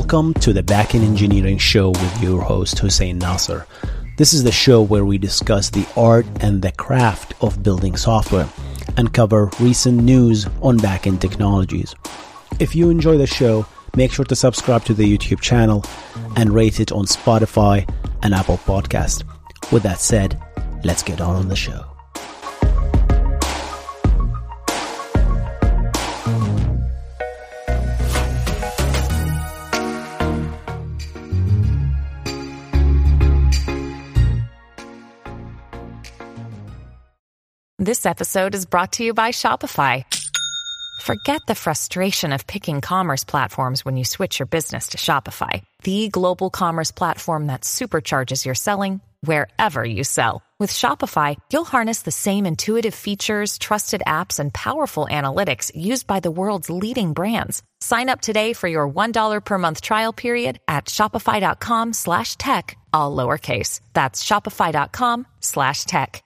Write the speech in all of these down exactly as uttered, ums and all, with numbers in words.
Welcome to the Backend Engineering Show with your host, Hussein Nasser. This is the show where we discuss the art and the craft of building software and cover recent news on backend technologies. If you enjoy the show, make sure to subscribe to the YouTube channel and rate it on Spotify and Apple Podcast. With that said, let's get on with the show. This episode is brought to you by Shopify. Forget the frustration of picking commerce platforms when you switch your business to Shopify, the global commerce platform that supercharges your selling wherever you sell. With Shopify, you'll harness the same intuitive features, trusted apps, and powerful analytics used by the world's leading brands. Sign up today for your one dollar per month trial period at shopify.com slash tech, all lowercase. That's shopify.com slash tech.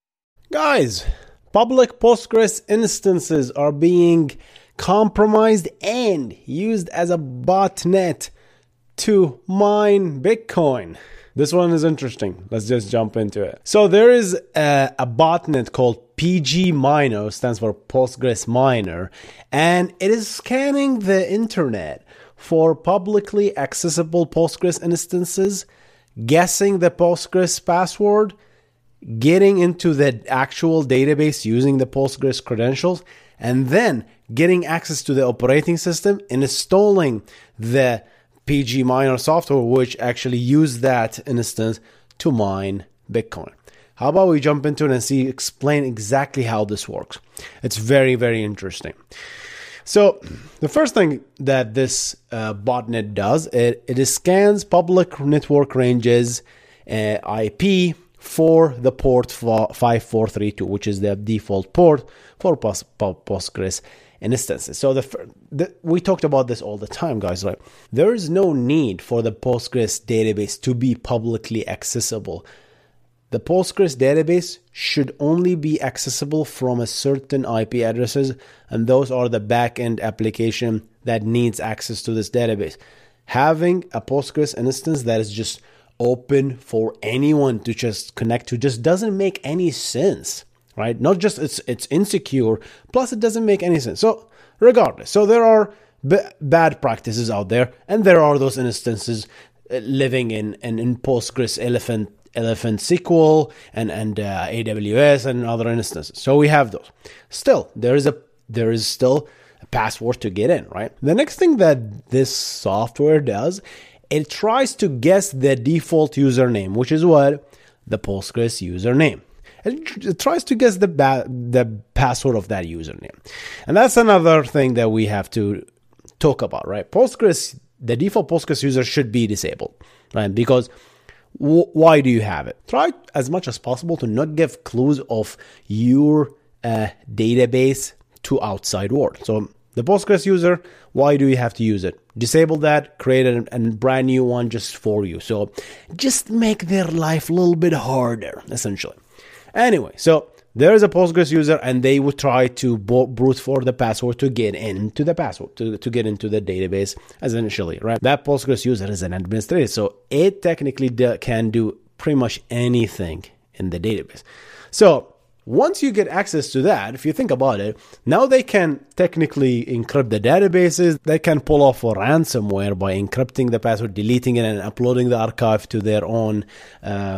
Guys, public Postgres instances are being compromised and used as a botnet to mine Bitcoin. This one is interesting. Let's just jump into it. So there is a, a botnet called P G Miner, stands for Postgres Miner, and it is scanning the internet for publicly accessible Postgres instances, guessing the Postgres password, getting into the actual database using the Postgres credentials, and then getting access to the operating system and installing the P G Miner software, which actually use that instance to mine Bitcoin. How about we jump into it and see, explain exactly how this works. It's very, very interesting. So the first thing that this uh, botnet does, it, it scans public network ranges, uh, I P, for the port five four three two, which is the default port for Postgres instances. So the, the we talked about this all the time, guys, right? There is no need for the Postgres database to be publicly accessible. The Postgres database should only be accessible from a certain I P addresses, and those are the backend application that needs access to this database. Having a Postgres instance that is just open for anyone to just connect to just doesn't make any sense, right? Not just it's it's insecure, plus it doesn't make any sense. So regardless, so there are b- bad practices out there, and there are those instances uh, living in, in in Postgres, Elephant Elephant S Q L, and and uh, A W S and other instances. So we have those. Still, there is a there is still a password to get in, right? The next thing that this software does, it tries to guess the default username, which is what? The Postgres username. It, it tries to guess the ba- the password of that username. And that's another thing that we have to talk about, right? Postgres, the default Postgres user should be disabled, right? Because w- why do you have it? Try as much as possible to not give clues of your uh, database to outside world. So the Postgres user, why do you have to use it? Disable that, create a, a brand new one just for you. So just make their life a little bit harder, essentially. Anyway, so there is a Postgres user, and they would try to bo- brute force the password to get into the password, to, to get into the database, essentially, right? That Postgres user is an administrator, so it technically do, can do pretty much anything in the database. So once you get access to that, if you think about it, now they can technically encrypt the databases. They can pull off a ransomware by encrypting the password, deleting it, and uploading the archive to their own uh,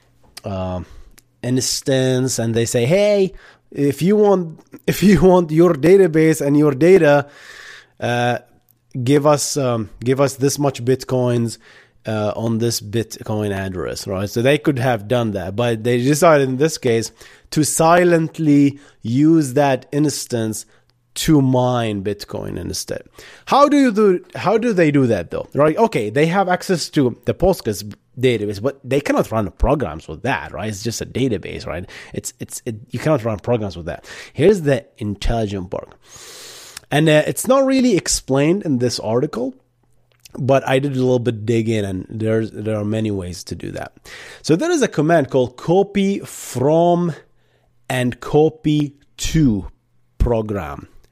uh, instance. And they say, hey, if you want, if you want your database and your data, uh, give us um, give us this much bitcoins. Uh, on this Bitcoin address, right? So they could have done that, but they decided in this case to silently use that instance to mine Bitcoin instead. How do you do? How do they do that though? Right? Okay, they have access to the Postgres database, but they cannot run programs with that, right? It's just a database, right? It's it's it, you cannot run programs with that. Here's the intelligent part, and uh, it's not really explained in this article. But I did a little bit dig in, and there's there are many ways to do that. So there is a command called copy from and copy to program.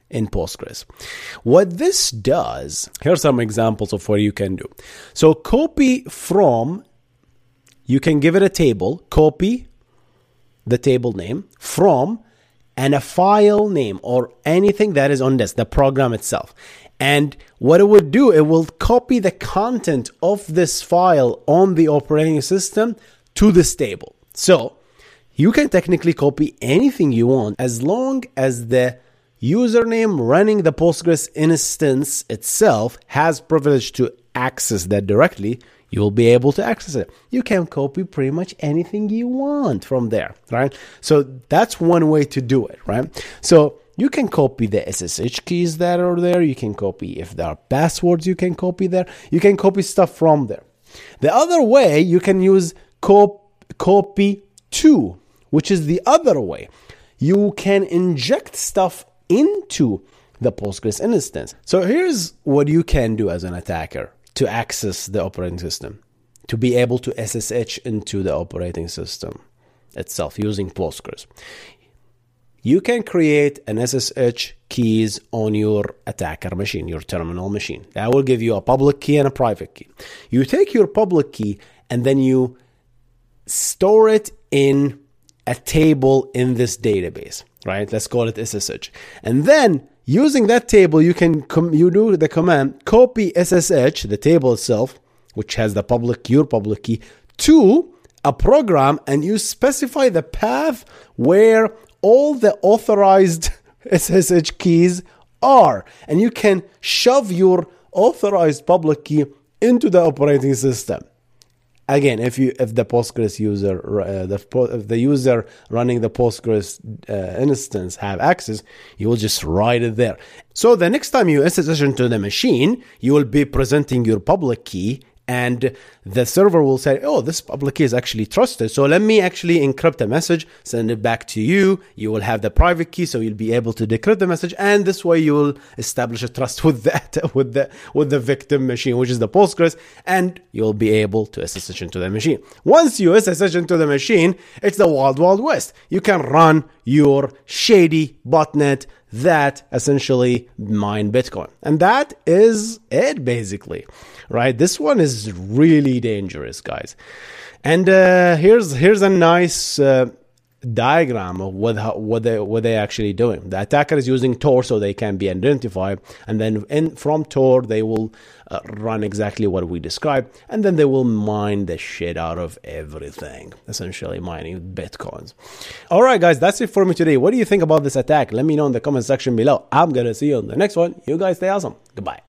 in Postgres. What this does, here are some examples of what you can do. So copy from, you can give it a table, copy the table name from, and a file name or anything that is on this, the program itself. And what it would do, it will copy the content of this file on the operating system to this table. So you can technically copy anything you want as long as the username running the Postgres instance itself has privilege to access that directly. You will be able to access it. You can copy pretty much anything you want from there, right? So that's one way to do it, right? So you can copy the S S H keys that are there. You can copy, if there are passwords, you can copy there. You can copy stuff from there. The other way, you can use cop- copy to, which is the other way. You can inject stuff into the Postgres instance. So here's what you can do as an attacker to access the operating system, to be able to S S H into the operating system itself using Postgres. You can create an S S H keys on your attacker machine, your terminal machine. That will give you a public key and a private key. You take your public key and then you store it in a table in this database, right? Let's call it S S H. And then using that table, you can com- you do the command copy S S H, the table itself, which has the public your public key, to a program, and you specify the path where all the authorized S S H keys are, and you can shove your authorized public key into the operating system. Again, if you if the Postgres user uh, the if the user running the Postgres uh, instance have access, you will just write it there. So the next time you S S H into the machine, you will be presenting your public key, and the server will say, oh, this public key is actually trusted. So let me actually encrypt a message, send it back to you. You will have the private key, so you'll be able to decrypt the message. And this way you will establish a trust with that, with the, with the victim machine, which is the Postgres, and you'll be able to S S H into the machine. Once you S S H into the machine, it's the wild, wild west. You can run your shady botnet that essentially mine Bitcoin. And that is it, basically, right? This one is really dangerous, guys. And uh, here's here's a nice uh, diagram of what how, what they what they actually doing. The attacker is using Tor so they can be identified, and then in from Tor they will uh, run exactly what we described, and then they will mine the shit out of everything, essentially mining Bitcoins. All right, guys, that's it for me today. What do you think about this attack? Let me know in the comment section below. I'm gonna see you on the next one. You guys stay awesome. Goodbye.